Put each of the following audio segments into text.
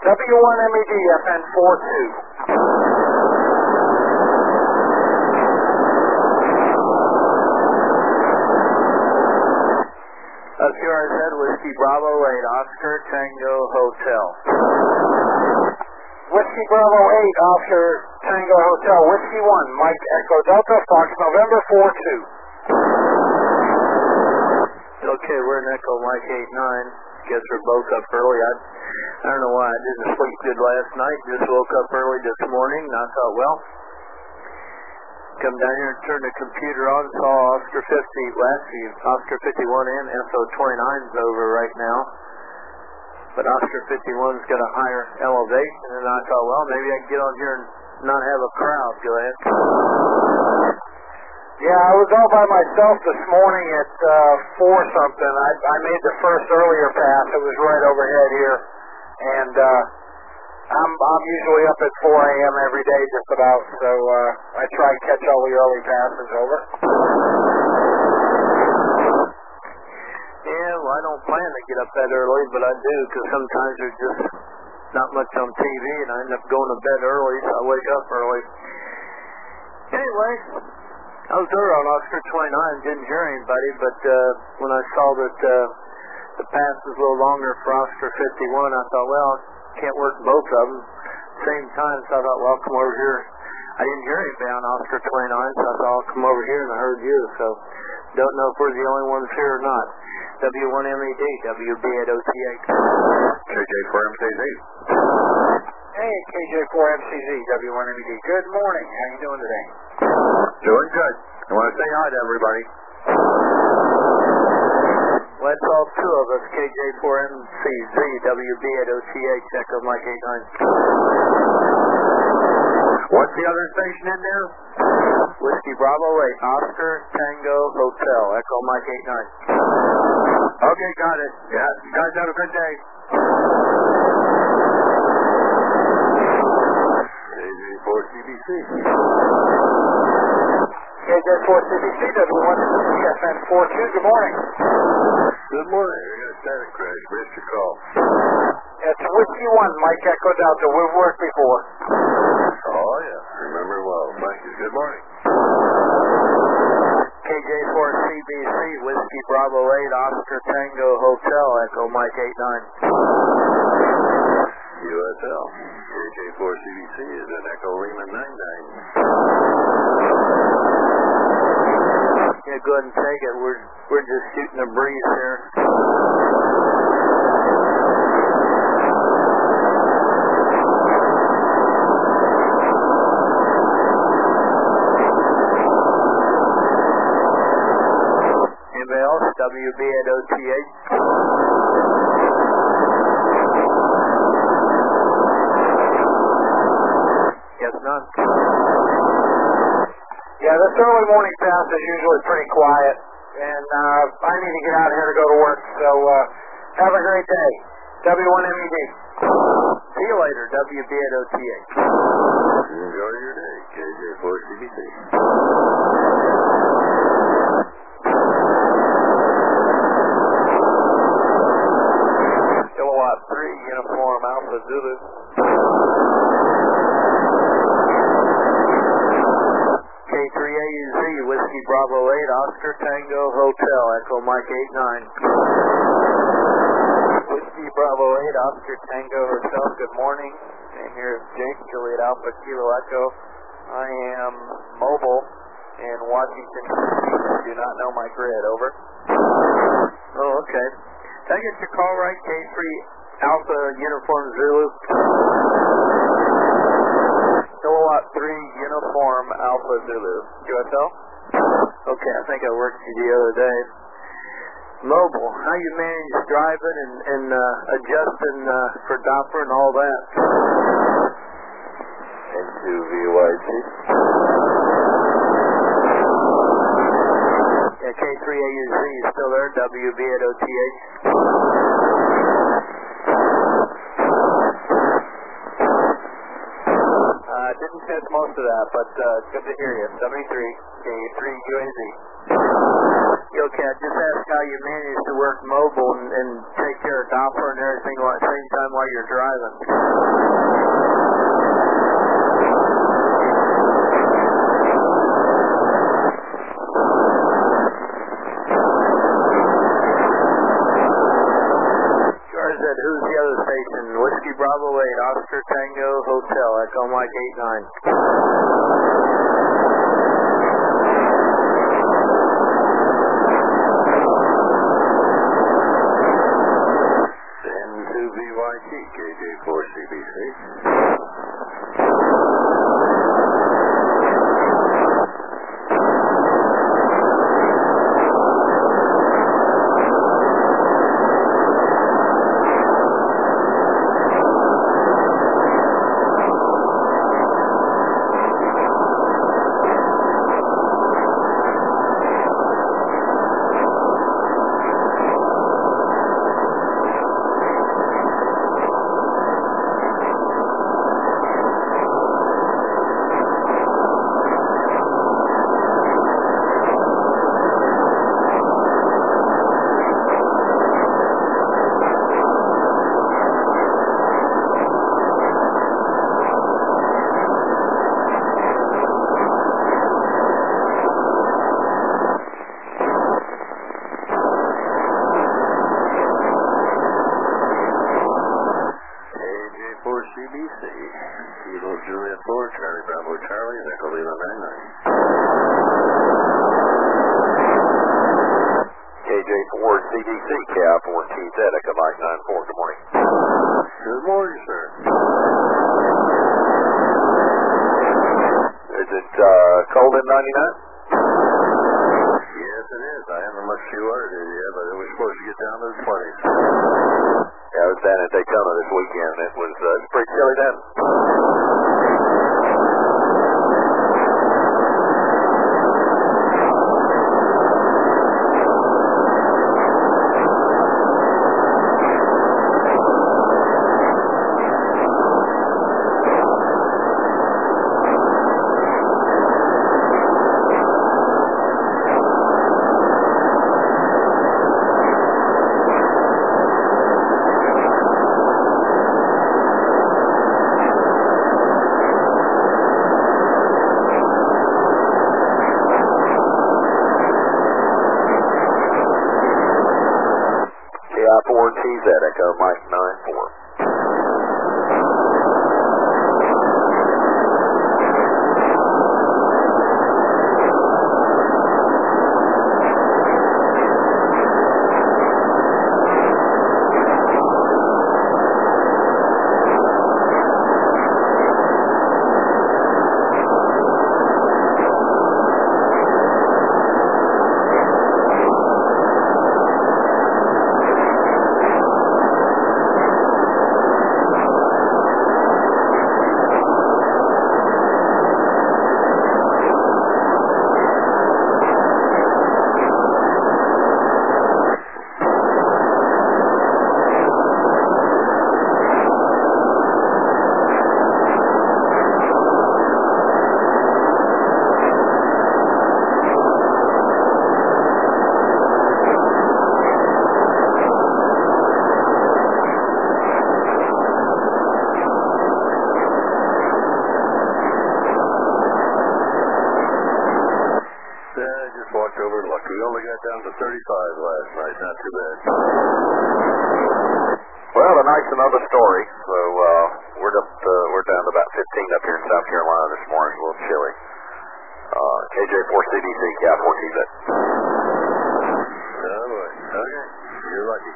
W1MED FN42. QRZ Whiskey Bravo 8, Oscar Tango Hotel. Whiskey Bravo 8, Oscar Tango Hotel. Whiskey 1, Mike Echo Delta, Fox November 42. Okay, we're in Echo Mike 89. Guess we're both up early. I don't know why I didn't sleep good last night. Just woke up early this morning, and I thought, well, come down here and turn the computer on. Saw Oscar 50 last week. Oscar 51 and SO29's over right now. But Oscar 51's got a higher elevation, and I thought, well, maybe I can get on here and not have a crowd. Go ahead. Yeah, I was all by myself this morning at 4 something. I made the first earlier pass. It was right overhead here. And I'm usually up at 4 a.m. every day just about, so I try and catch all the early passes over. Yeah, well, I don't plan to get up that early, but I do, because sometimes there's just not much on TV, and I end up going to bed early, so I wake up early. Anyway, I was there on Oscar 29, didn't hear anybody, but when I saw that the pass was a little longer for Oscar 51, I thought, well, can't work both of them same time, so I thought, well, I'll come over here. I didn't hear anybody on Oscar 29, so I thought I'll come over here, and I heard you, so don't know if we're the only ones here or not. W1MED, WB8OT8. KJ4MCZ. Hey, KJ4MCZ, W1MED. Good morning. How you doing today? Doing good. I want to say hi to everybody. Well, that's all two of us, KJ4MCZ, WB8OT8, Echo Mike 89. What's the other station in there? Whiskey Bravo 8, Oscar Tango Hotel, Echo Mike 89. Okay, got it. Yeah, you guys have a good day. KJ4CBC. KJ4CBC, W1MED FN42. Good morning. Good morning. I got a static crash. Missed your call. It's Whiskey 1, Mike Echo Delta. We've worked before. Oh, yeah. Remember well. Thank you. Good morning. KJ4CBC, Whiskey Bravo 8, Oscar Tango Hotel, Echo Mike 89. USL. KJ4CBC is an Echo Lima 99. Yeah, go ahead and take it. We're just shooting a breeze here. Anybody else? WB8OT8. Yes, none. Yeah, this early morning pass is usually pretty quiet, and I need to get out of here to go to work, so have a great day. W1MED. See you later, WB8OT8. Enjoy your day, KJ4CBC. Kilowatt 3, Uniform Alpha Zulu. K3AUZ, Whiskey Bravo 8, Oscar Tango Hotel, Echo Mike 89. Whiskey Bravo 8, Oscar Tango Hotel, good morning. And here's Jake, Juliet Alpha Kilo Echo. I am mobile in Washington, D.C. Do not know my grid, over. Oh, okay. Did I get your call right? K3 Alpha Uniform Zulu. Kilowatt 3 Uniform Alpha Zulu. QSL? Okay, I think I worked you the other day. Mobile, how you manage driving and adjusting for Doppler and all that? Into VYG. Yeah, K3AUZ is still there, WB8OTH. Didn't catch most of that, but good to hear you. 73, K3UAZ. Okay, I just asked how you manage to work mobile and take care of Doppler and everything at the same time while you're driving. George said, who's the other station? Whiskey Bravo 8, Oscar Tango Hotel, Echo Mike 89. KJ4CBC. CBC, Kilo Juliet 4, Charlie Bravo Charlie, Echo Lima 99. KJ4 CDC, KI4TZ, Echo Mike 94, good morning. Good morning, sir. Is it cold in 99? Yes, it is. I haven't much few water yet, but we're supposed to get down to the 20s. Yeah, I was down at Daytona this weekend. It was pretty chilly then. KI4TZ, Echo Mike 94. Walked over and looked. We only got down to 35 last night. Not too bad. Well, tonight's another story. So we're down to about 15 up here in South Carolina this morning. A little chilly. KJ4CDC, KI4TZ. Oh boy. Okay. You're lucky.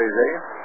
Jose.